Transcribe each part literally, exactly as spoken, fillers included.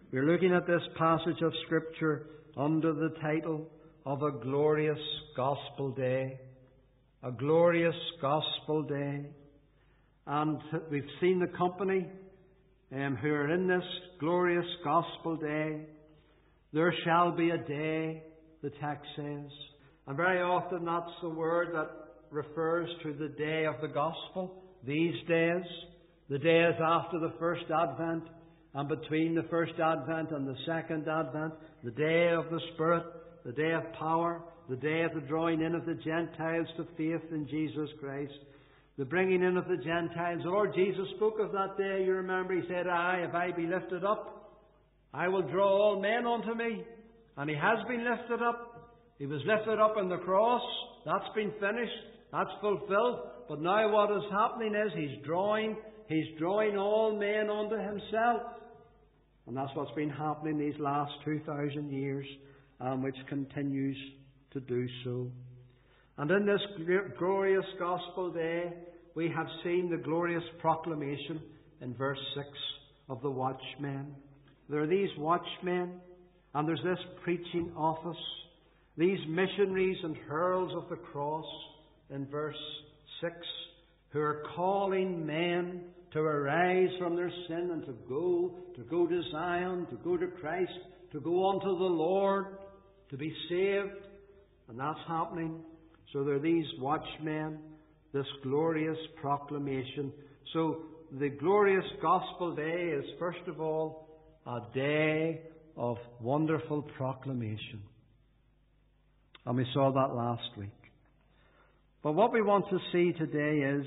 We're looking at this passage of Scripture under the title of A Glorious Gospel Day. A Glorious Gospel Day. And we've seen the company um, who are in this glorious Gospel Day. There shall be a day, the text says. And very often that's the word that refers to the day of the Gospel. These days, the days after the first Advent, and between the first Advent and the second Advent, the day of the Spirit, the day of power, the day of the drawing in of the Gentiles to faith in Jesus Christ, the bringing in of the Gentiles. The Lord Jesus spoke of that day. You remember, He said, "Aye, if I be lifted up, I will draw all men unto me." And He has been lifted up. He was lifted up on the cross. That's been finished. That's fulfilled. But now what is happening is He's drawing, He's drawing all men unto Himself. And that's what's been happening these last two thousand years, um, which continues to do so. And in this glorious Gospel Day, we have seen the glorious proclamation in verse six of the watchmen. There are these watchmen, and there's this preaching office, these missionaries and heralds of the cross in verse six, who are calling men to arise from their sin and to go, to go to Zion, to go to Christ, to go unto the Lord, to be saved. And that's happening. So there are these watchmen, this glorious proclamation. So the glorious Gospel Day is, first of all, a day of wonderful proclamation. And we saw that last week. But what we want to see today is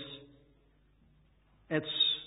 it's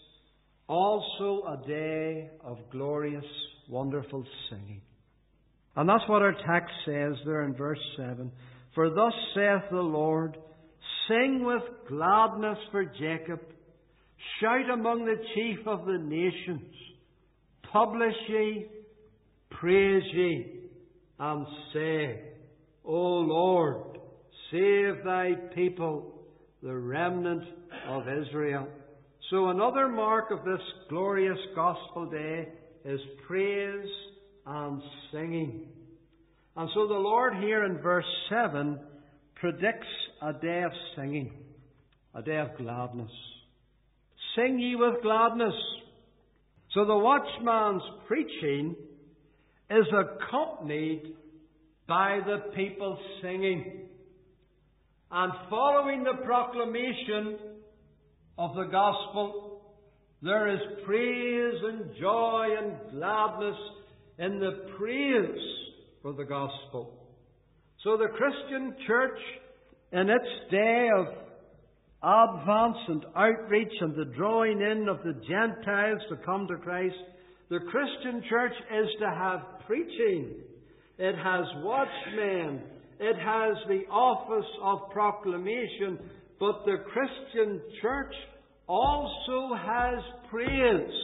also a day of glorious, wonderful singing. And that's what our text says there in verse seven. "For thus saith the Lord, sing with gladness for Jacob, shout among the chief of the nations, publish ye, praise ye, and say, O Lord, save thy people, the remnant of Israel." So another mark of this glorious Gospel Day is praise and singing. And so the Lord here in verse seven predicts a day of singing, a day of gladness. Sing ye with gladness. So the watchman's preaching is accompanied by the people singing and following the proclamation of the Gospel. There is praise and joy and gladness in the praise for the Gospel. So the Christian church, in its day of advance and outreach and the drawing in of the Gentiles to come to Christ, the Christian church is to have preaching. It has watchmen. It has the office of proclamation. But the Christian church also has praise.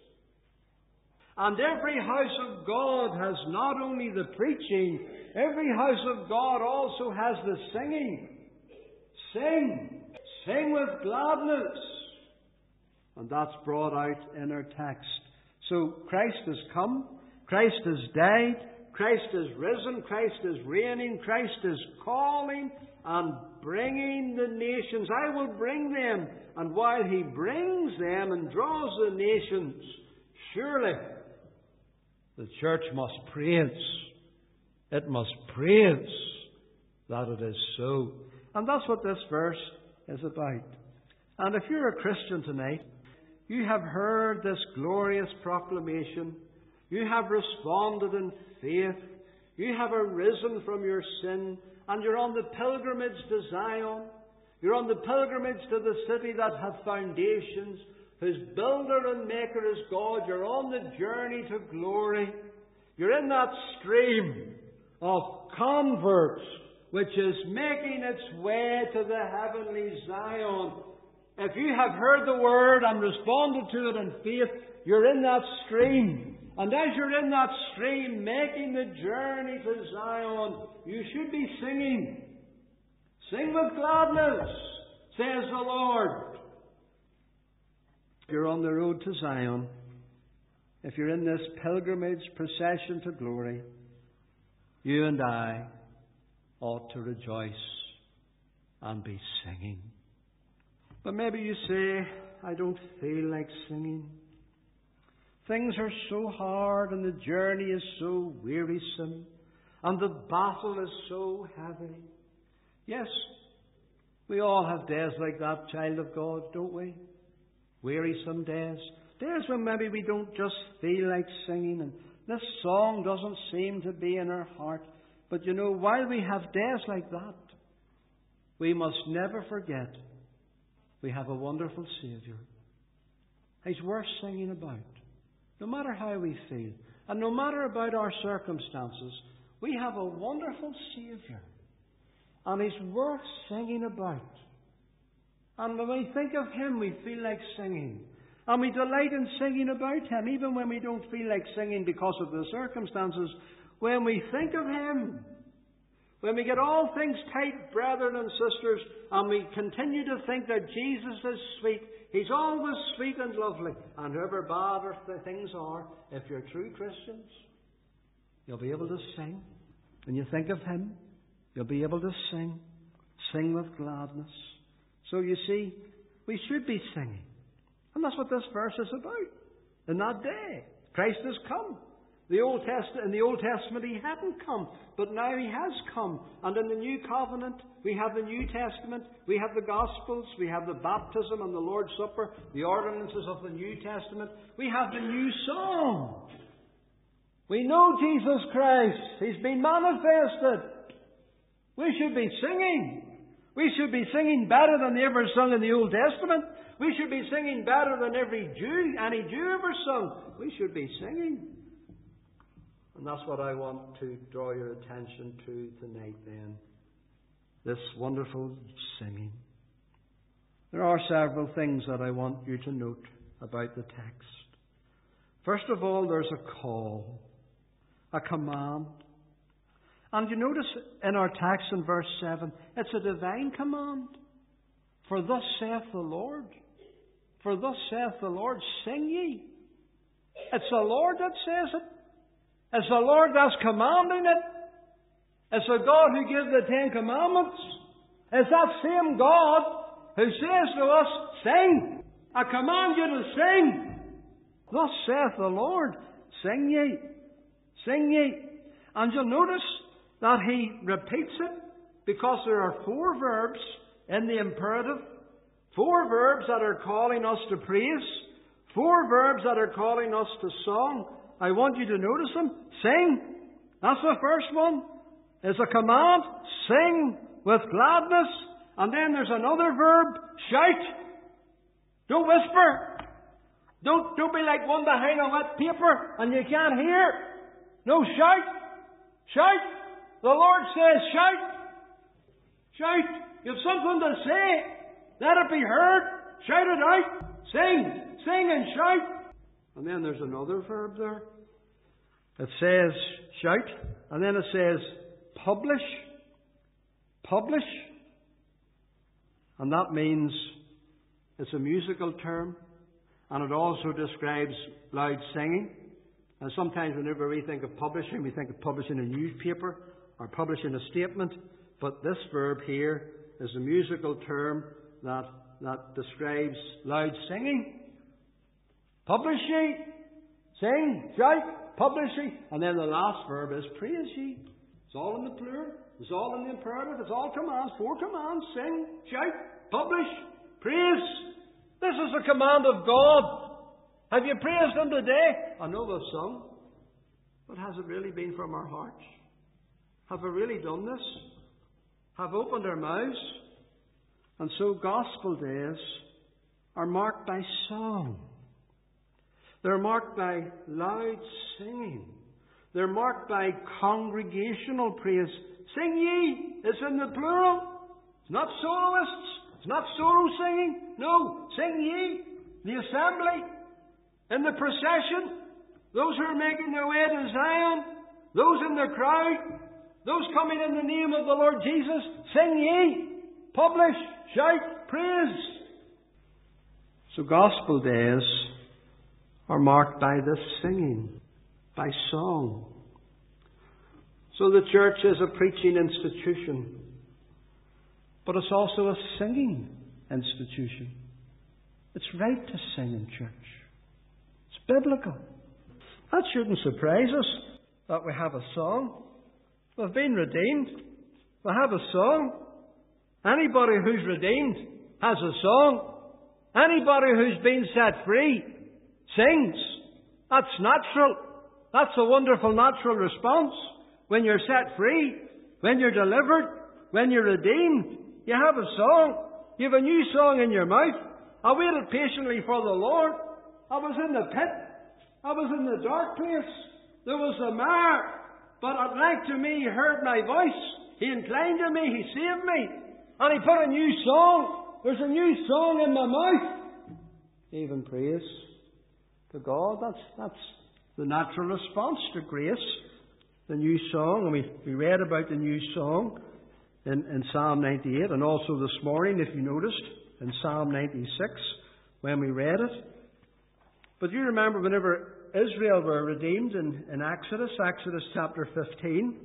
And every house of God has not only the preaching, every house of God also has the singing. Sing. Sing with gladness. And that's brought out in our text. So Christ has come. Christ has died. Christ is risen. Christ is reigning. Christ is calling and bringing the nations. I will bring them. And while He brings them and draws the nations, surely the church must praise. It must praise that it is so. And that's what this verse is about. And if you're a Christian tonight, you have heard this glorious proclamation. You have responded in faith. You have arisen from your sin. And you're on the pilgrimage to Zion. You're on the pilgrimage to the city that hath foundations, whose builder and maker is God. You're on the journey to glory. You're in that stream of converts which is making its way to the heavenly Zion. If you have heard the word and responded to it in faith, you're in that stream. And as you're in that stream, making the journey to Zion, you should be singing. Sing with gladness, says the Lord. You're on the road to Zion. if you're in this pilgrimage procession to glory, you and I ought to rejoice and be singing. But maybe you say, I don't feel like singing. Things are so hard and the journey is so wearisome and the battle is so heavy. Yes, we all have days like that, child of God, don't we? Wearisome days. Days when maybe we don't just feel like singing and this song doesn't seem to be in our heart. But you know, while we have days like that, we must never forget we have a wonderful Saviour. He's worth singing about. No matter how we feel, and no matter about our circumstances, we have a wonderful Saviour. And He's worth singing about. And when we think of Him, we feel like singing. And we delight in singing about Him, even when we don't feel like singing because of the circumstances. When we think of Him, when we get all things tight, brethren and sisters, and we continue to think that Jesus is sweet, He's always sweet and lovely. And however bad the things are, if you're true Christians, you'll be able to sing. When you think of Him, you'll be able to sing. Sing with gladness. So you see, we should be singing. And that's what this verse is about. In that day, Christ has come. The Old Testament, in the Old Testament He hadn't come, but now He has come. And in the New Covenant, we have the New Testament, we have the Gospels, we have the baptism and the Lord's Supper, the ordinances of the New Testament. We have the new song. We know Jesus Christ. He's been manifested. We should be singing. We should be singing better than they ever sung in the Old Testament. We should be singing better than every Jew, any Jew ever sung. We should be singing. And that's what I want to draw your attention to tonight then. This wonderful singing. There are several things that I want you to note about the text. First of all, there's a call, a command. And you notice in our text in verse seven, it's a divine command. For thus saith the Lord. For thus saith the Lord, sing ye. It's the Lord that says it. It's the Lord that's commanding it. It's the God who gives the Ten Commandments. It's that same God who says to us, sing. I command you to sing. Thus saith the Lord, sing ye. Sing ye. And you'll notice that He repeats it because there are four verbs in the imperative. Four verbs that are calling us to praise. Four verbs that are calling us to song. I want you to notice them. Sing. That's the first one. It's a command. Sing with gladness. And then there's another verb. Shout. Don't whisper. Don't, don't be like one behind a wet paper and you can't hear. No, shout. Shout. The Lord says shout. Shout. You have something to say. Let it be heard. Shout it out. Sing. Sing and shout. And then there's another verb there. It says shout. And then it says publish. Publish. And that means it's a musical term. And it also describes loud singing. And sometimes whenever we think of publishing, we think of publishing a newspaper or publishing a statement. But this verb here is a musical term that, that describes loud singing. Publish ye, sing, shout, publish ye. And then the last verb is praise ye. It's all in the plural. It's all in the imperative. It's all commands. Four commands. Sing, shout, publish, praise. This is a command of God. Have you praised Him today? I know we've sung. But has it really been from our hearts? Have we really done this? Have opened our mouths? And so gospel days are marked by song. They're marked by loud singing. They're marked by congregational praise. Sing ye. It's in the plural. It's not soloists. It's not solo singing. No. Sing ye. The assembly. In the procession. Those who are making their way to Zion. Those in the crowd. Those coming in the name of the Lord Jesus. Sing ye. Publish. Shout. Praise. So gospel days are marked by this singing, by song. So the church is a preaching institution, but it's also a singing institution. It's right to sing in church. It's biblical. That shouldn't surprise us that we have a song. We've been redeemed. We have a song. Anybody who's redeemed has a song. Anybody who's been set free sings. That's natural. That's a wonderful natural response. When you're set free, when you're delivered, when you're redeemed, you have a song. You have a new song in your mouth. I waited patiently for the Lord. I was in the pit. I was in the dark place. There was a mire. But at length to me he heard my voice. He inclined to me. He saved me. And he put a new song. There's a new song in my mouth. Even praise to God. That's, that's the natural response to grace. The new song. And we, we read about the new song in, in Psalm ninety-eight. And also this morning, if you noticed, in Psalm ninety-six, when we read it. But you remember whenever Israel were redeemed in, in Exodus, Exodus chapter fifteen,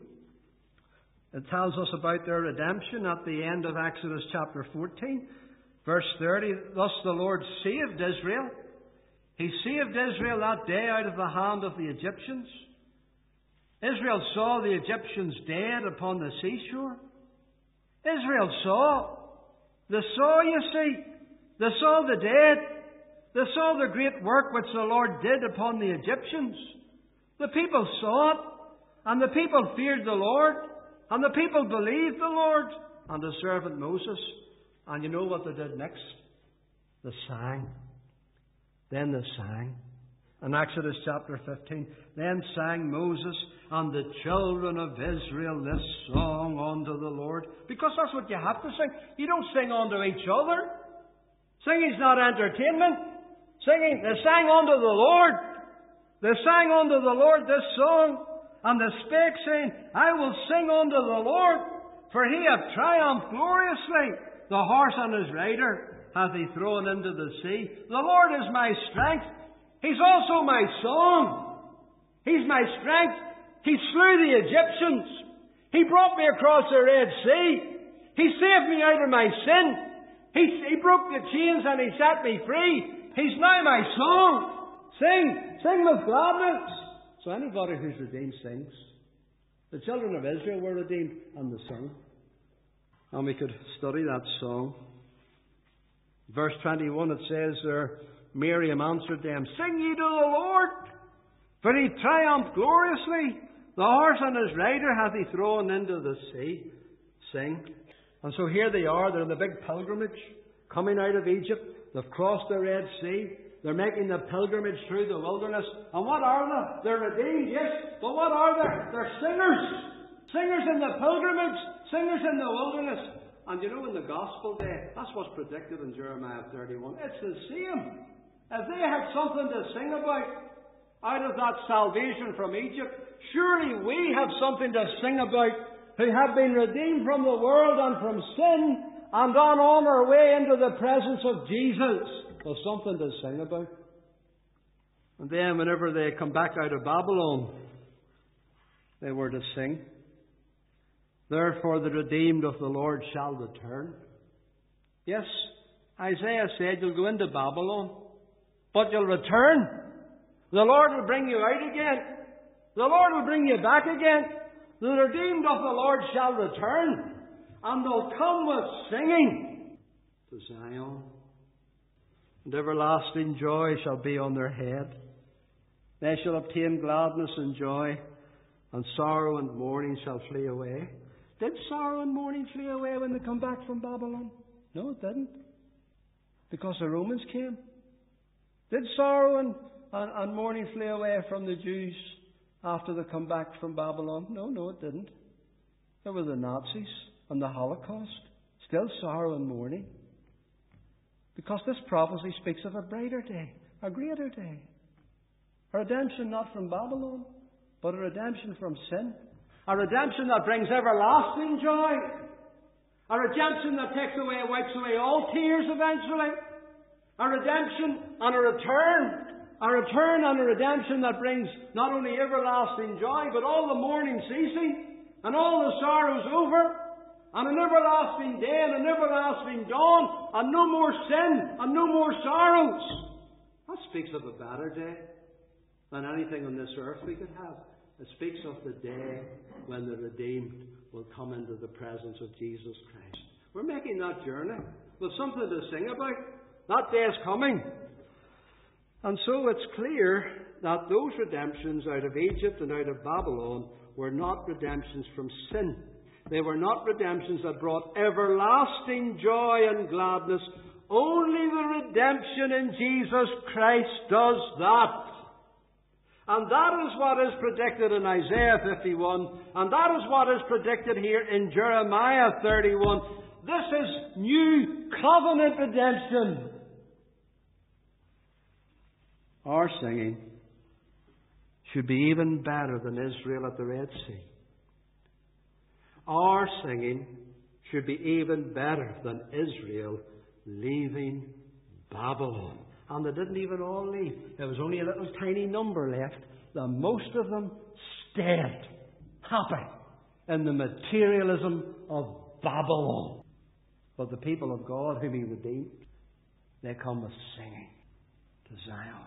it tells us about their redemption at the end of Exodus chapter fourteen, verse thirty. Thus the Lord saved Israel. He saved Israel that day out of the hand of the Egyptians. Israel saw the Egyptians dead upon the seashore. Israel saw. They saw, you see. They saw the dead. They saw the great work which the Lord did upon the Egyptians. The people saw it. And the people feared the Lord. And the people believed the Lord and the servant Moses. And you know what they did next? They sang. Then they sang. In Exodus chapter fifteen, then sang Moses and the children of Israel this song unto the Lord. Because that's what you have to sing. You don't sing unto each other. Singing's not entertainment. Singing, they sang unto the Lord. They sang unto the Lord this song. And they spake, saying, I will sing unto the Lord, for he hath triumphed gloriously. The horse and his rider hath he thrown into the sea. The Lord is my strength. He's also my song. He's my strength. He slew the Egyptians. He brought me across the Red Sea. He saved me out of my sin. He, he broke the chains and he set me free. He's now my song. Sing. Sing with gladness. So anybody who's redeemed sings. The children of Israel were redeemed and they sung. And we could study that song. Verse twenty-one, it says there, Miriam answered them, Sing ye to the Lord, for he triumphed gloriously. The horse and his rider hath he thrown into the sea. Sing. And so here they are, they're in the big pilgrimage, coming out of Egypt. They've crossed the Red Sea. They're making the pilgrimage through the wilderness. And what are they? They're redeemed, yes. But what are they? They're singers. Singers in the pilgrimage. Singers in the wilderness. And you know, in the gospel day, that's what's predicted in Jeremiah thirty-one. It's the same. If they had something to sing about out of that salvation from Egypt, surely we have something to sing about who have been redeemed from the world and from sin and gone on our way into the presence of Jesus. There's something to sing about. And then whenever they come back out of Babylon, they were to sing. Therefore the redeemed of the Lord shall return. Yes, Isaiah said you'll go into Babylon, but you'll return. The Lord will bring you out again. The Lord will bring you back again. The redeemed of the Lord shall return, and they'll come with singing to Zion. And everlasting joy shall be on their head. They shall obtain gladness and joy, and sorrow and mourning shall flee away. Did sorrow and mourning flee away when they come back from Babylon? No, it didn't. Because the Romans came. Did sorrow and, and, and mourning flee away from the Jews after they come back from Babylon? No, no, it didn't. There were the Nazis and the Holocaust. Still sorrow and mourning. Because this prophecy speaks of a brighter day, a greater day. A redemption not from Babylon, but a redemption from sin. A redemption that brings everlasting joy. A redemption that takes away, wipes away all tears eventually. A redemption and a return A return and a redemption that brings not only everlasting joy, but all the mourning ceasing, and all the sorrows over, and an everlasting day and an everlasting dawn, and no more sin, and no more sorrows. That speaks of a better day than anything on this earth we could have. It speaks of the day when the redeemed will come into the presence of Jesus Christ. We're making that journey with something to sing about. That day is coming. And so it's clear that those redemptions out of Egypt and out of Babylon were not redemptions from sin. They were not redemptions that brought everlasting joy and gladness. Only the redemption in Jesus Christ does that. And that is what is predicted in Isaiah fifty-one. And that is what is predicted here in Jeremiah thirty-one. This is new covenant redemption. Our singing should be even better than Israel at the Red Sea. Our singing should be even better than Israel leaving Babylon. And they didn't even all leave. There was only a little tiny number left. The most of them stayed happy in the materialism of Babylon. But the people of God whom He redeemed, they come with singing to Zion.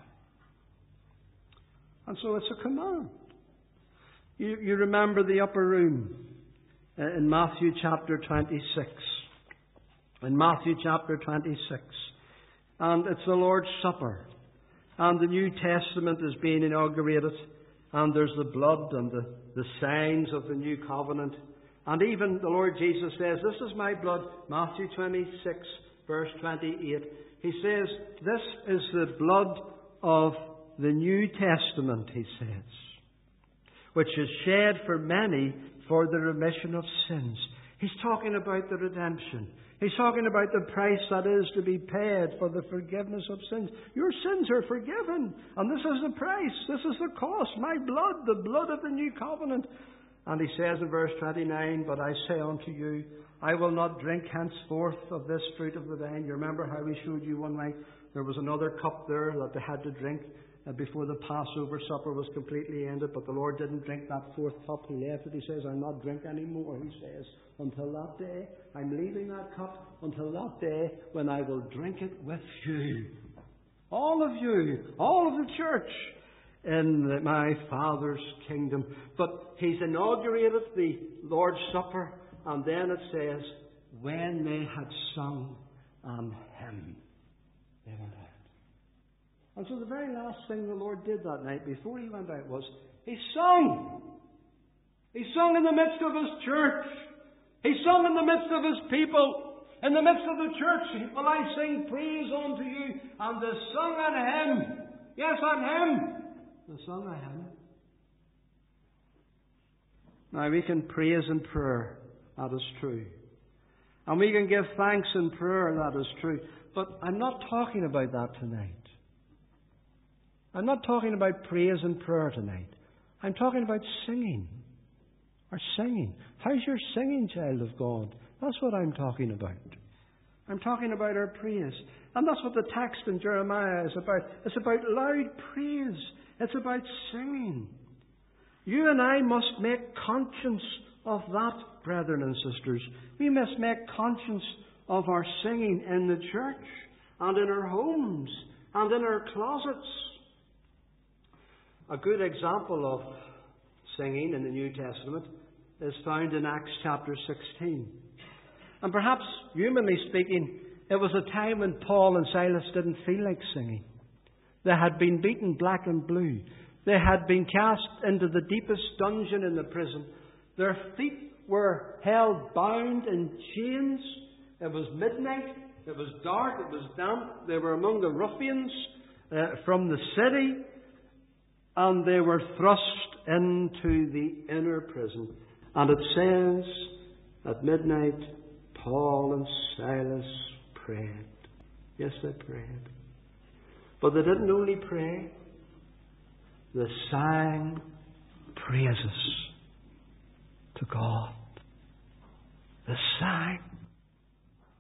And so it's a command. You, you remember the upper room in Matthew chapter twenty-six. In Matthew chapter twenty-six. And it's the Lord's Supper. And the New Testament is being inaugurated. And there's the blood and the, the signs of the new covenant. And even the Lord Jesus says, this is my blood. Matthew twenty-six, verse twenty-eight. He says, this is the blood of the New Testament, he says, which is shed for many for the remission of sins. He's talking about the redemption. He's talking about the price that is to be paid for the forgiveness of sins. Your sins are forgiven. And this is the price. This is the cost. My blood, the blood of the new covenant. And he says in verse twenty-nine, but I say unto you, I will not drink henceforth of this fruit of the vine. You remember how we showed you one night there was another cup there that they had to drink before the Passover supper was completely ended, but the Lord didn't drink that fourth cup. He left it. He says, I'll not drink any more, he says, until that day. I'm leaving that cup until that day when I will drink it with you. All of you, all of the church in the, my Father's kingdom. But he's inaugurated the Lord's Supper, and then it says, when they had sung an hymn, they went out. And so the very last thing the Lord did that night before He went out was, He sung. He sung in the midst of His church. He sung in the midst of His people. In the midst of the church, will I sing praise unto you. And they sung an hymn. Yes, an hymn. They sung a hymn. Now we can praise in prayer. That is true. And we can give thanks in prayer. That is true. But I'm not talking about that tonight. I'm not talking about praise and prayer tonight. I'm talking about singing. Our singing. How's your singing, child of God? That's what I'm talking about. I'm talking about our praise. And that's what the text in Jeremiah is about. It's about loud praise. It's about singing. You and I must make conscience of that, brethren and sisters. We must make conscience of our singing in the church and in our homes and in our closets. A good example of singing in the New Testament is found in Acts chapter sixteen. And perhaps, humanly speaking, it was a time when Paul and Silas didn't feel like singing. They had been beaten black and blue. They had been cast into the deepest dungeon in the prison. Their feet were held bound in chains. It was midnight. It was dark. It was damp. They were among the ruffians uh, from the city. And they were thrust into the inner prison. And it says, at midnight, Paul and Silas prayed. Yes, they prayed. But they didn't only pray. They sang praises to God. They sang.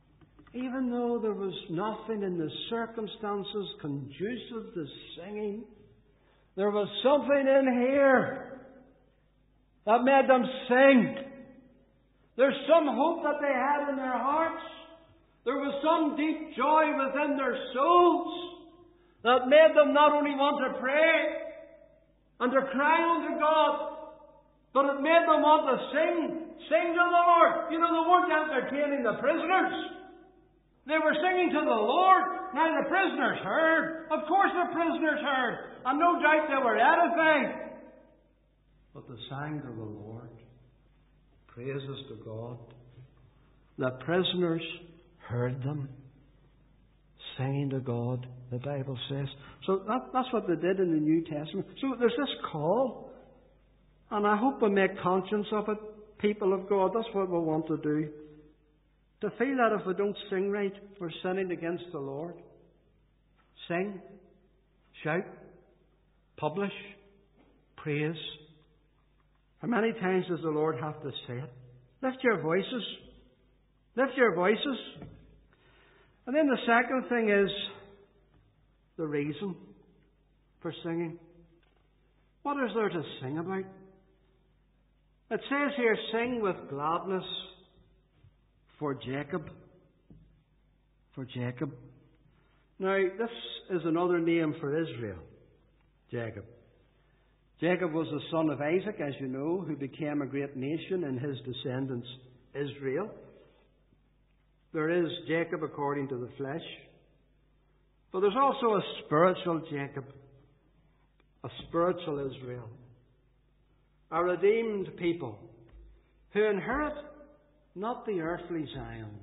Even though there was nothing in the circumstances conducive to singing, there was something in here that made them sing. There's some hope that they had in their hearts. There was some deep joy within their souls that made them not only want to pray and to cry unto God, but it made them want to sing, sing to the Lord. You know, they weren't entertaining the prisoners. They were singing to the Lord. Now the prisoners heard. Of course the prisoners heard. And no doubt they were edified. But they sang to the Lord. Praises to God. The prisoners heard them singing to God, the Bible says. So that, that's what they did in the New Testament. So there's this call. And I hope we make conscience of it, people of God. That's what we want to do. To feel that if we don't sing right, we're sinning against the Lord. Sing, shout, publish, praise. How many times does the Lord have to say it? Lift your voices. Lift your voices. And then the second thing is the reason for singing. What is there to sing about? It says here, sing with gladness for Jacob. For Jacob. Now, this is another name for Israel. Jacob. Jacob was the son of Isaac, as you know, who became a great nation, and his descendants, Israel. There is Jacob according to the flesh. But there's also a spiritual Jacob. A spiritual Israel. A redeemed people who inherit not the earthly Zion,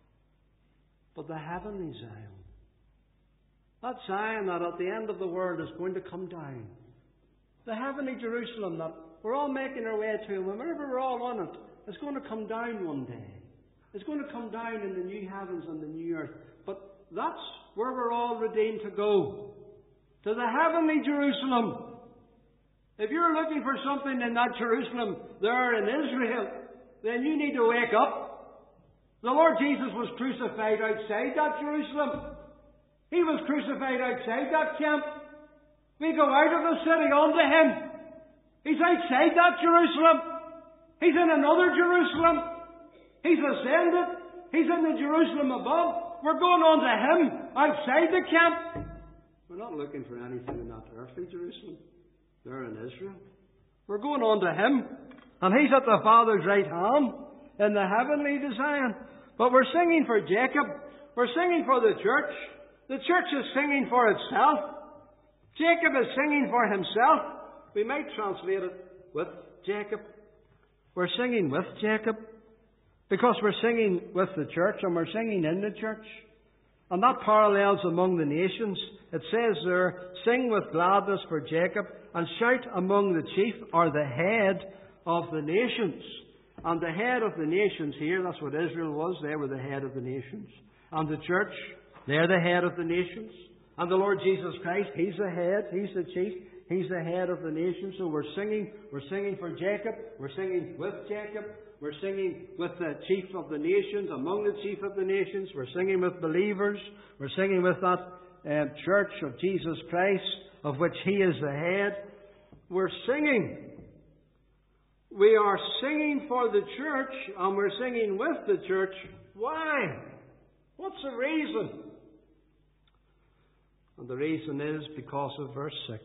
but the heavenly Zion. That Zion that at the end of the world is going to come down. The heavenly Jerusalem that we're all making our way to, and whenever we're all on it, it's going to come down one day. It's going to come down in the new heavens and the new earth. But that's where we're all redeemed to go. To the heavenly Jerusalem. If you're looking for something in that Jerusalem there in Israel, then you need to wake up. The Lord Jesus was crucified outside that Jerusalem. He was crucified outside that camp. We go out of the city unto Him. He's outside that Jerusalem. He's in another Jerusalem. He's ascended. He's in the Jerusalem above. We're going on to Him outside the camp. We're not looking for anything in that earthly Jerusalem. There in Israel. We're going on to Him. And He's at the Father's right hand in the heavenly Zion. But we're singing for Jacob. We're singing for the church. The church is singing for itself. Jacob is singing for himself. We might translate it with Jacob. We're singing with Jacob because we're singing with the church and we're singing in the church. And that parallels among the nations. It says there, sing with gladness for Jacob and shout among the chief or the head of the nations. And the head of the nations here, that's what Israel was. They were the head of the nations. And the church, they're the head of the nations. And the Lord Jesus Christ, He's the head, He's the chief, He's the head of the nations. So we're singing, we're singing for Jacob, we're singing with Jacob, we're singing with the chief of the nations, among the chief of the nations, we're singing with believers, we're singing with that um, church of Jesus Christ, of which He is the head. We're singing. We are singing for the church, and we're singing with the church. Why? What's the reason? And the reason is because of verse six.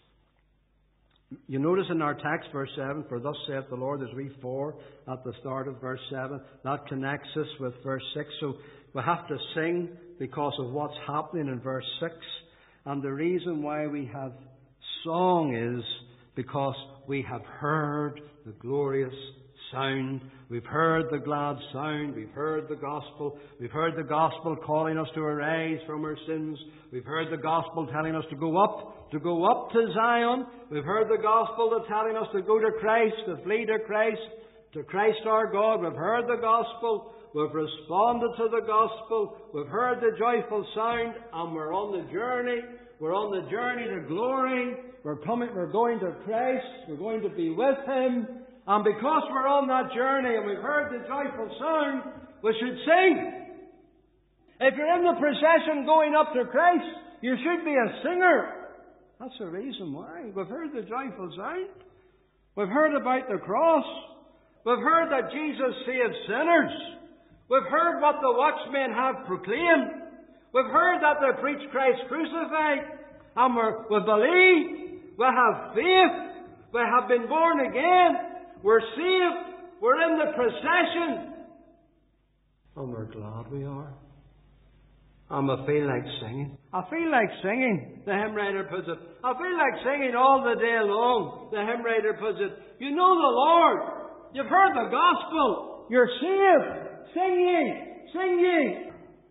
You notice in our text, verse seven, for thus saith the Lord, there's we four at the start of verse seven. That connects us with verse six. So we have to sing because of what's happening in verse six. And the reason why we have song is because we have heard the glorious sound. We've heard the glad sound. We've heard the gospel. We've heard the gospel calling us to arise from our sins. We've heard the gospel telling us to go up, to go up to Zion. We've heard the gospel that's telling us to go to Christ, to flee to Christ, to Christ our God. We've heard the gospel. We've responded to the gospel. We've heard the joyful sound, and we're on the journey. We're on the journey to glory. We're coming. We're going to Christ. We're going to be with Him. And because we're on that journey and we've heard the joyful sound, we should sing. If you're in the procession going up to Christ, you should be a singer. That's the reason why. We've heard the joyful sound. We've heard about the cross. We've heard that Jesus saves sinners. We've heard what the watchmen have proclaimed. We've heard that they preach Christ crucified. And we're, we believe. We have faith. We have been born again. We're saved. We're in the procession. And we're glad we are. And I feel like singing. I feel like singing, the hymn writer puts it. I feel like singing all the day long, the hymn writer puts it. You know the Lord. You've heard the gospel. You're saved. Sing ye. Sing ye.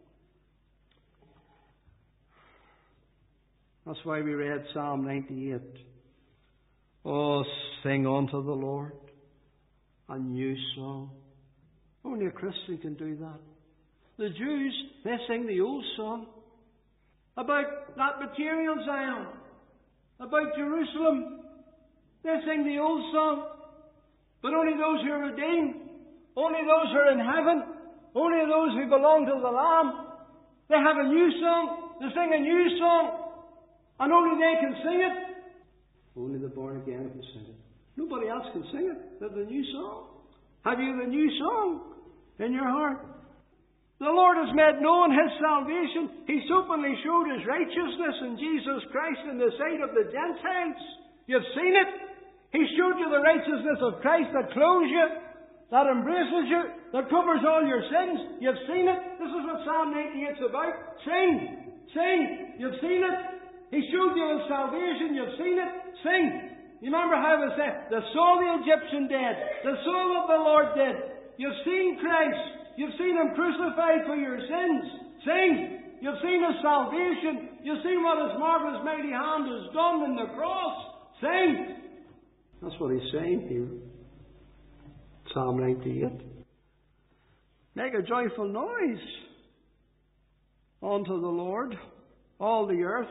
That's why we read Psalm ninety-eight. Oh, sing unto the Lord a new song. Only a Christian can do that. The Jews, they sing the old song about that material Zion, about Jerusalem. They sing the old song. But only those who are redeemed, only those who are in heaven, only those who belong to the Lamb, they have a new song. They sing a new song. And only they can sing it. Only the born again can sing it. Nobody else can sing it. There's a new song. Have you the new song in your heart? The Lord has made known His salvation. He's openly showed His righteousness in Jesus Christ in the sight of the Gentiles. You've seen it. He showed you the righteousness of Christ that clothes you, that embraces you, that covers all your sins. You've seen it. This is what Psalm ninety-eight is about. Sing! Sing! You've seen it. He showed you His salvation. You've seen it. Sing! You remember how it said, the soul of the Egyptian dead, the soul of the Lord dead. You've seen Christ. You've seen Him crucified for your sins. Sing! You've seen His salvation. You've seen what His marvelous mighty hand has done in the cross. Sing! That's what He's saying here. Psalm ninety-eight. Make a joyful noise unto the Lord, all the earth.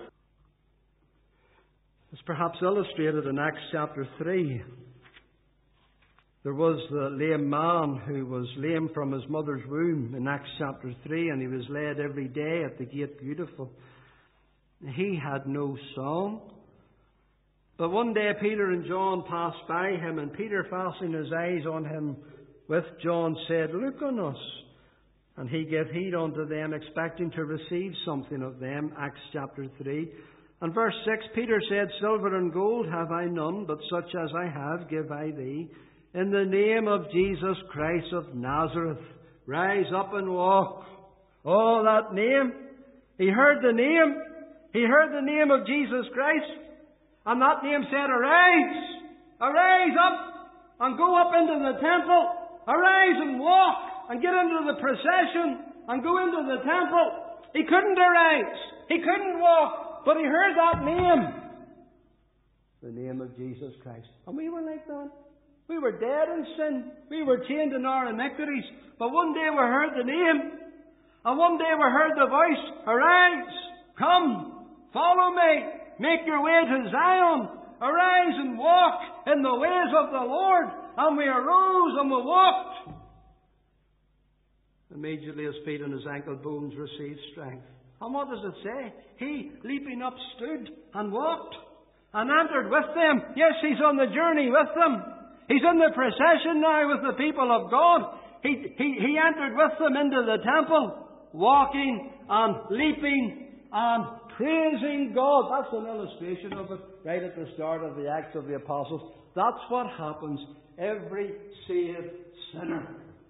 It's perhaps illustrated in Acts chapter three. There was the lame man who was lame from his mother's womb in Acts chapter three, and he was led every day at the gate beautiful. He had no song. But one day Peter and John passed by him, and Peter, fastening his eyes on him with John, said, Look on us. And he gave heed unto them, expecting to receive something of them. Acts chapter three. And verse six, Peter said, Silver and gold have I none, but such as I have give I thee. In the name of Jesus Christ of Nazareth, rise up and walk. Oh, that name. He heard the name. He heard the name of Jesus Christ. And that name said, Arise! Arise up and go up into the temple. Arise and walk and get into the procession and go into the temple. He couldn't arise. He couldn't walk. But he heard that name. The name of Jesus Christ. And we were like that. We were dead in sin. We were chained in our iniquities. But one day we heard the name. And one day we heard the voice. Arise! Come! Follow me! Make your way to Zion! Arise and walk in the ways of the Lord! And we arose and we walked. Immediately his feet and his ankle bones received strength. And what does it say? He, leaping up, stood and walked and entered with them. Yes, he's on the journey with them. He's in the procession now with the people of God. He, he, he entered with them into the temple, walking and leaping and praising God. That's an illustration of it right at the start of the Acts of the Apostles. That's what happens every saved sinner.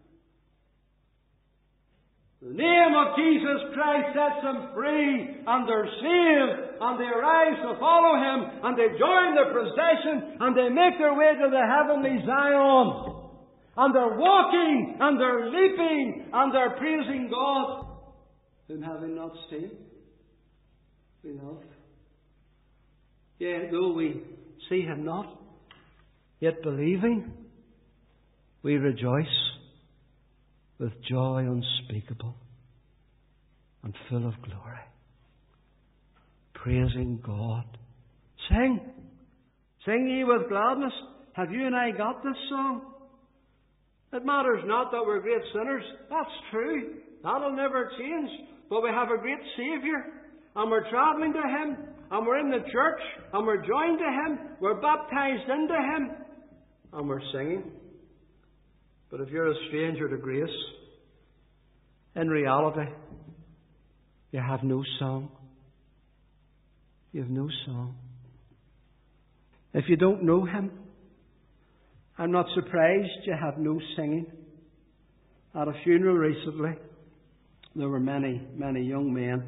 The name of Jesus Christ sets them free, and they're saved, and they arise to follow Him, and they join the procession, and they make their way to the heavenly Zion. And they're walking, and they're leaping, and they're praising God, whom having not seen, we love. Yea, though we see Him not, yet believing, we rejoice with joy unspeakable and full of glory, praising God. Sing! Sing ye with gladness. Have you and I got this song? It matters not that we're great sinners. That's true. That'll never change. but we have a great Saviour, and we're travelling to Him, and we're in the church, and we're joined to Him, we're baptized into Him, and we're singing. But if you're a stranger to grace, in reality, you have no song. You have no song. If you don't know Him, I'm not surprised you have no singing. At a funeral recently, there were many, many young men,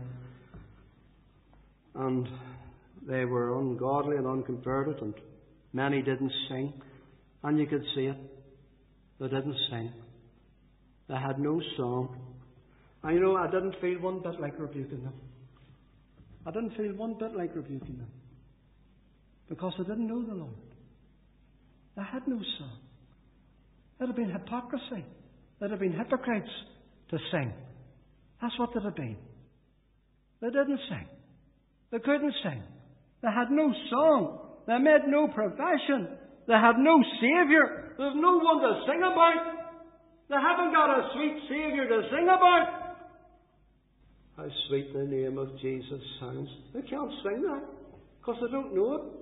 and they were ungodly and unconverted, and many didn't sing, and you could see it. They didn't sing. They had no song. And you know, I didn't feel one bit like rebuking them. I didn't feel one bit like rebuking them, because they didn't know the Lord. They had no song. It would have been hypocrisy. They'd have been hypocrites to sing. That's what they'd have been. They didn't sing. They couldn't sing. They had no song. They made no profession. They have no Saviour. There's no one to sing about. They haven't got a sweet Saviour to sing about. How sweet the name of Jesus sounds. They can't sing that because they don't know it.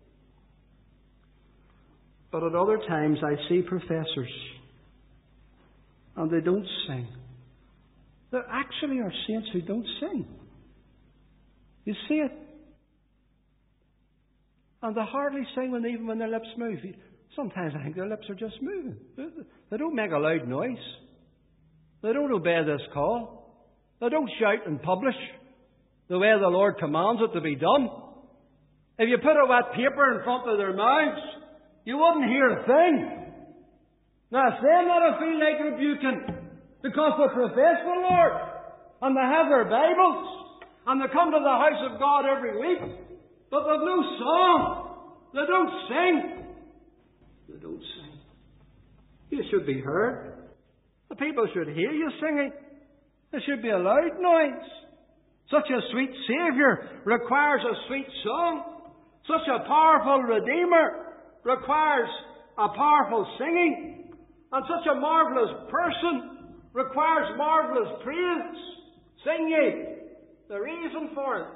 But at other times I see professors and they don't sing. There actually are saints who don't sing. You see it. And they hardly sing when, even when their lips move. Sometimes I think their lips are just moving. They don't make a loud noise. They don't obey this call. They don't shout in public the way the Lord commands it to be done. If you put a wet paper in front of their mouths, you wouldn't hear a thing. Now, it's them that I feel like rebuking, because they profess the Lord, and they have their Bibles, and they come to the house of God every week, but they've no song. They don't sing. They don't sing. You should be heard. The people should hear you singing. There should be a loud noise. Such a sweet Saviour requires a sweet song. Such a powerful Redeemer requires a powerful singing. And such a marvellous person requires marvellous praise. Sing ye the reason for it.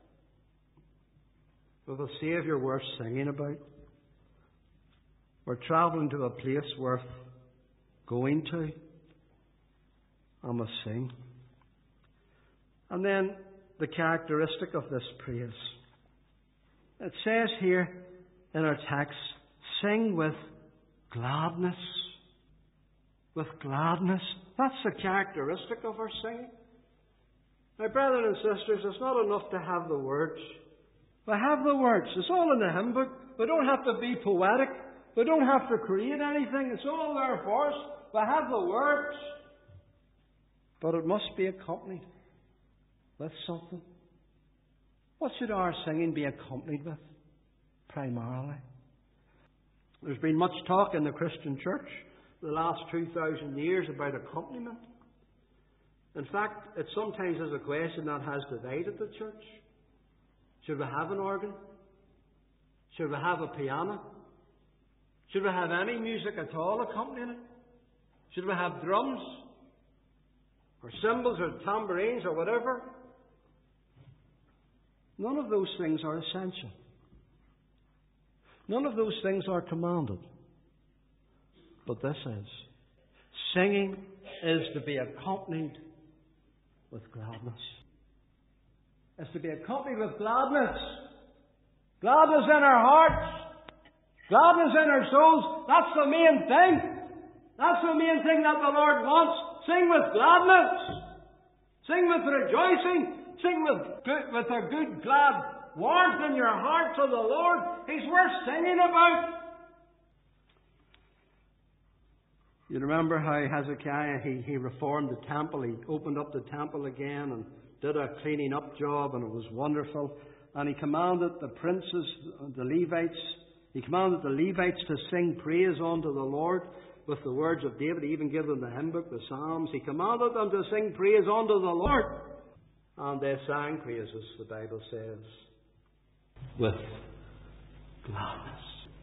With a Saviour worth singing about. We're travelling to a place worth going to. I must sing. And then the characteristic of this praise. It says here in our text, sing with gladness. With gladness. That's the characteristic of our singing. Now, brethren and sisters, it's not enough to have the words. We have the words. It's all in the hymn book. We don't have to be poetic. We don't have to create anything. It's all there for us. We have the words. But it must be accompanied with something. What should our singing be accompanied with, primarily? There's been much talk in the Christian church the last two thousand years about accompaniment. In fact, it sometimes is a question that has divided the church. Should we have an organ? Should we have a piano? Should we have any music at all accompanying it? Should we have drums? Or cymbals or tambourines or whatever? None of those things are essential. None of those things are commanded. But this is. Singing is to be accompanied with gladness. It's to be accompanied with gladness. Gladness in our hearts. Gladness in our souls. That's the main thing. That's the main thing that the Lord wants. Sing with gladness. Sing with rejoicing. Sing with good, with a good, glad warmth in your heart to the Lord. He's worth singing about. You remember how Hezekiah, he, he reformed the temple. He opened up the temple again and did a cleaning up job, and it was wonderful. And he commanded the princes, the Levites, he commanded the Levites to sing praise unto the Lord with the words of David. He even gave them the hymn book, the Psalms. He commanded them to sing praise unto the Lord. And they sang praises, the Bible says, with gladness.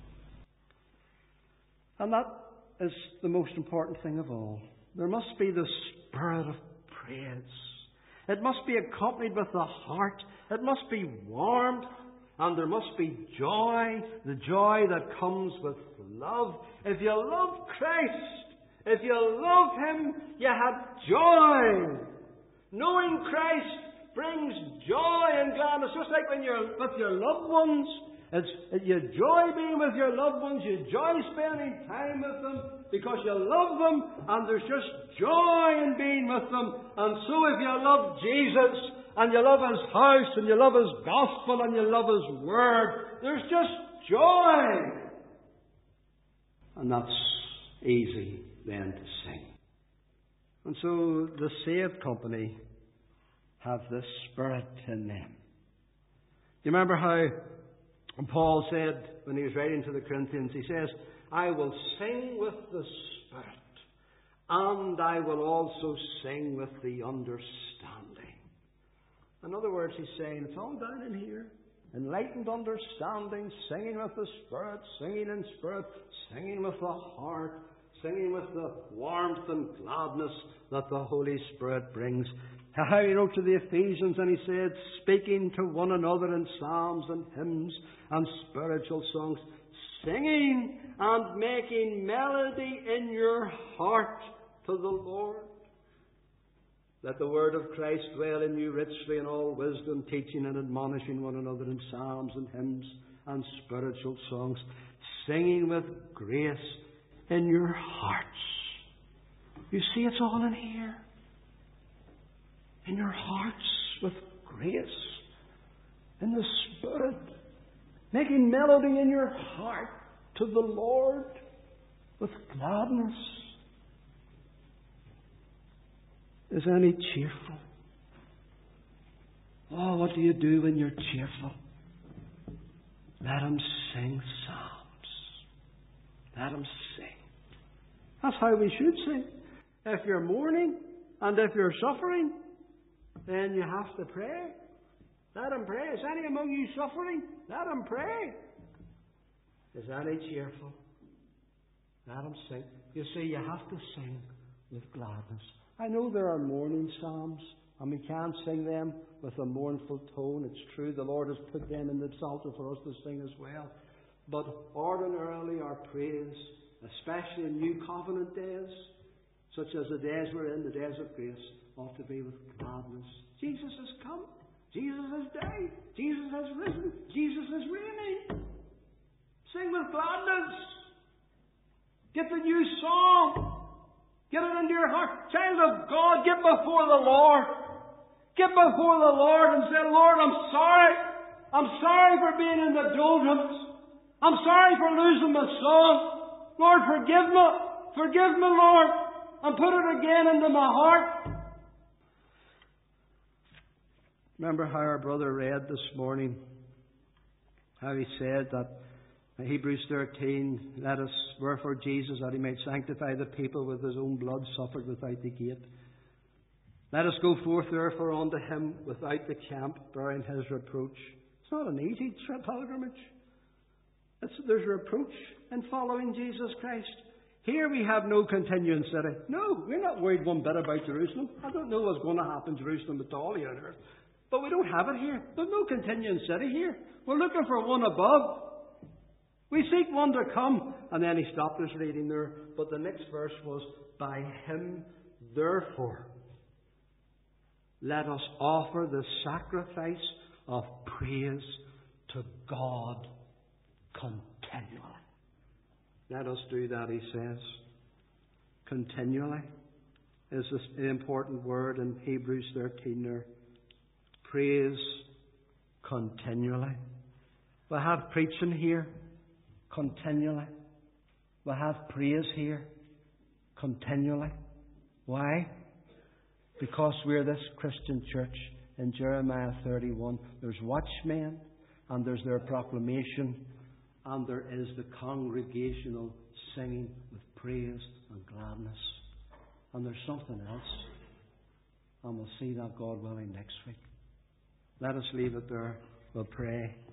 And that is the most important thing of all. There must be the spirit of praise. It must be accompanied with the heart. It must be warmed. And there must be joy, the joy that comes with love. If you love Christ, if you love Him, you have joy. Knowing Christ brings joy and gladness, just like when you're with your loved ones. It's, you joy being with your loved ones, you joy spending time with them because you love them, and there's just joy in being with them. And so if you love Jesus, and you love His house, and you love His gospel, and you love His word, there's just joy. And that's easy then to sing. And so the saved company have this Spirit in them. You remember how Paul said when he was writing to the Corinthians, he says, I will sing with the Spirit, and I will also sing with the understanding. In other words, he's saying, it's all down in here. Enlightened understanding, singing with the Spirit, singing in spirit, singing with the heart, singing with the warmth and gladness that the Holy Spirit brings. How he wrote to the Ephesians, and he said, speaking to one another in psalms and hymns and spiritual songs, singing and making melody in your heart to the Lord. Let the word of Christ dwell in you richly in all wisdom, teaching and admonishing one another in psalms and hymns and spiritual songs, singing with grace in your hearts. You see, it's all in here. In your hearts with grace. In the Spirit. Making melody in your heart to the Lord with gladness. Is any cheerful? Oh, what do you do when you're cheerful? Let him sing psalms. Let him sing. That's how we should sing. If you're mourning and if you're suffering, then you have to pray. Let him pray. Is any among you suffering? Let him pray. Is any cheerful? Let him sing. You see, you have to sing with gladness. I know there are mourning psalms, and we can't sing them with a mournful tone. It's true, the Lord has put them in the Psalter for us to sing as well. But ordinarily our praise, especially in New Covenant days, such as the days we're in, the days of grace, ought to be with gladness. Jesus has come. Jesus has died. Jesus has risen. Jesus is reigning. Sing with gladness. Get the new song. Get it into your heart. Child of God, get before the Lord. Get before the Lord and say, Lord, I'm sorry. I'm sorry for being in the doldrums. I'm sorry for losing my song. Lord, forgive me. Forgive me, Lord. And put it again into my heart. Remember how our brother read this morning, how he said that in Hebrews thirteen, let us, wherefore Jesus, that he might sanctify the people with his own blood, suffered without the gate. Let us go forth therefore unto him without the camp, bearing his reproach. It's not an easy pilgrimage. It's, there's reproach in following Jesus Christ. Here we have no continuing city. No, we're not worried one bit about Jerusalem. I don't know what's going to happen to Jerusalem at all here on earth. But we don't have it here. There's no continuing city here. We're looking for one above. We seek one to come. And then he stopped his reading there. But the next verse was, by him, therefore, let us offer the sacrifice of praise to God continually. Let us do that, he says. Continually is the important word in Hebrews thirteen there. Praise continually. We have preaching here continually. We have praise here continually. Why? Because we're this Christian church. In Jeremiah thirty-one, there's watchmen, and there's their proclamation, and there is the congregational singing with praise and gladness. And there's something else. And we'll see that, God willing, next week. Let us leave it there. We'll pray.